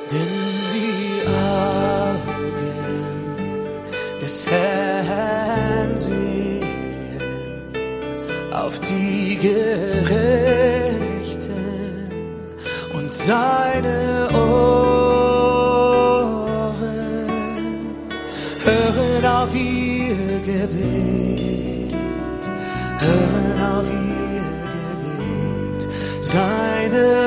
Denn die Augen des Herrn sehen auf die Gerechten und seine Ohren hören auf ihr Gebet, hören auf ihr Gebet. Seine